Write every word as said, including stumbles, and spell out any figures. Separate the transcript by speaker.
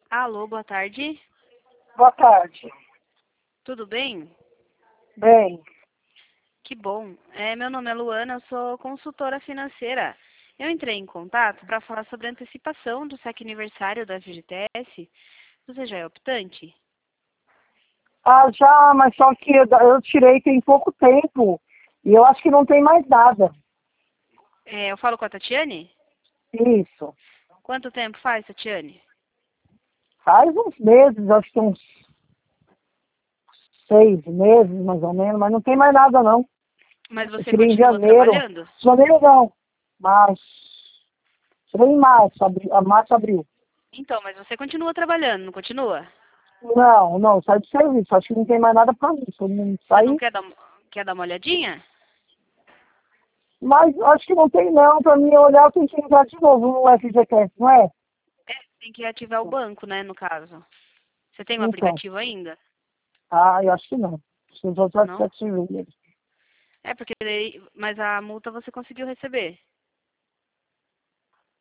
Speaker 1: Alô, boa tarde.
Speaker 2: Boa tarde.
Speaker 1: Tudo bem?
Speaker 2: Bem,
Speaker 1: Que bom. É, meu nome é Luana, eu sou consultora financeira. Eu entrei em contato para falar sobre a antecipação do saque aniversário da F G T S. Você já é optante?
Speaker 2: ah, já, mas só que eu eu tirei tem pouco tempo e eu acho que não tem mais nada.
Speaker 1: É, eu falo com a Tatiane?
Speaker 2: Isso.
Speaker 1: Quanto tempo faz, Tatiane?
Speaker 2: Faz uns meses, acho que uns seis meses, mais ou menos, mas não tem mais nada, não.
Speaker 1: Mas
Speaker 2: Eu
Speaker 1: você
Speaker 2: tirei em
Speaker 1: continua
Speaker 2: janeiro.
Speaker 1: trabalhando?
Speaker 2: Janeiro não, mas tirei em março, abril, ah, março, abril.
Speaker 1: Então, mas você continua trabalhando, não continua?
Speaker 2: Não, não, sai de serviço, acho que não tem mais nada para mim. Se eu não
Speaker 1: Você não
Speaker 2: sair,
Speaker 1: quer dar, quer dar uma olhadinha?
Speaker 2: mas acho que não tem não, para mim olhar eu tenho que entrar de novo no F G T S, não é?
Speaker 1: É, tem que ativar o banco, né, no caso. Você tem o
Speaker 2: Então.
Speaker 1: aplicativo ainda?
Speaker 2: Ah, eu acho que não. Os outros
Speaker 1: Não?
Speaker 2: aplicativos.
Speaker 1: É porque daí, mas a multa você conseguiu receber.